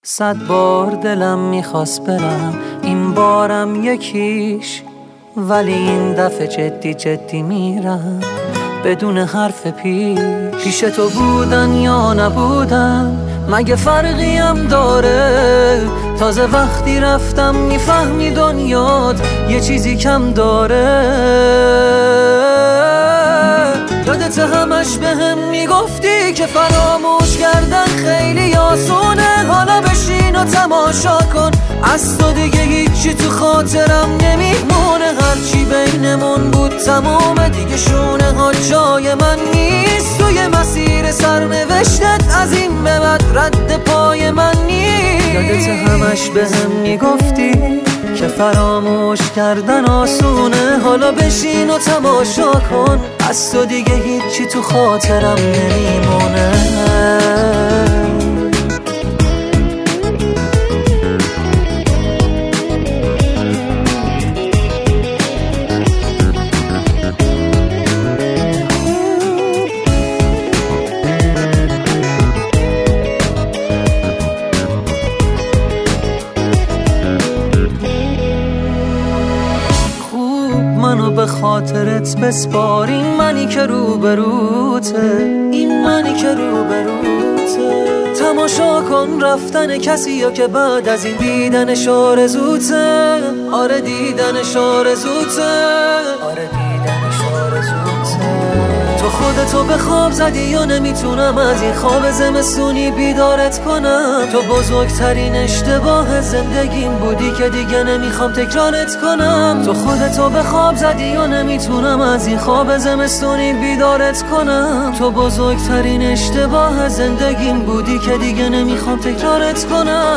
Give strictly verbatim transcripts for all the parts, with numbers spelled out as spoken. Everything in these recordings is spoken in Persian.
صد بار دلم میخواست برم، این بارم یکیش، ولی این دفعه جدی جدی میرم بدون حرف پیش. پیش تو بودن یا نبودن مگه فرقی هم داره؟ تازه وقتی رفتم میفهمی دنیات یه چیزی کم داره. یادت همش به هم میگفتی که فراموش کردن خیلی آسونه. حالا بشین و تماشا کن، از تو دیگه هیچی تو خاطرم نمیمونه. هرچی بینمون بود تمومه دیگه، شونه ها جای من نیست. توی مسیر سرنوشتت از این به بعد رد پای من نیست. یادت همش به هم میگفتی که فراموش کردن آسونه. حالا بشین و تماشا کن، از تو دیگه هیچی تو خاطرم نمیمونه. منو به خاطرت بسپار، این منی که روبروته، این منی که روبروته. تماشا کن رفتن کسی یا که بعد از این دیدنش آرزوته. آره دیدنش آرزوته، آره دیدنش آرزوته. تو خودتو به خواب زدی یا نمیتونم از این خواب زمستونی بیدارت کنم. تو بزرگترین اشتباه زندگیم بودی که دیگه نمیخوام تکرارت کنم. تو خودتو به خواب زدی یا نمیتونم از این خواب زمستونی بیدارت کنم. تو بزرگترین اشتباه زندگیم بودی که دیگه نمیخوام تکرارت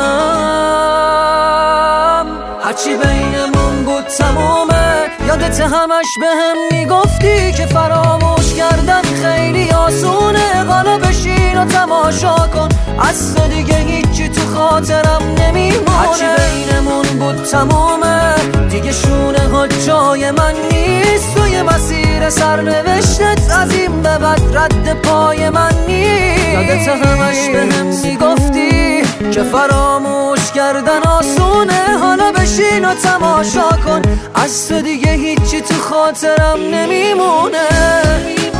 کنم. هرچی بینمون بود تمومه. یادت همش به هم میگفتی که فراموش کردن خیلی آسونه. حالا بشین و تماشا کن، از تو دیگه هیچی تو خاطرم نمیمونه. هرچی بینمون بود تمومه دیگه، شونه ها جای من نیست. توی مسیر سرنوشتت از این به بعد رد پای من نیست. یادت همش به هم میگفتی که فراموش کردن آسونه. حالا بشین و تماشا کن، از تو دیگه هیچی تو خاطرم نمیمونه.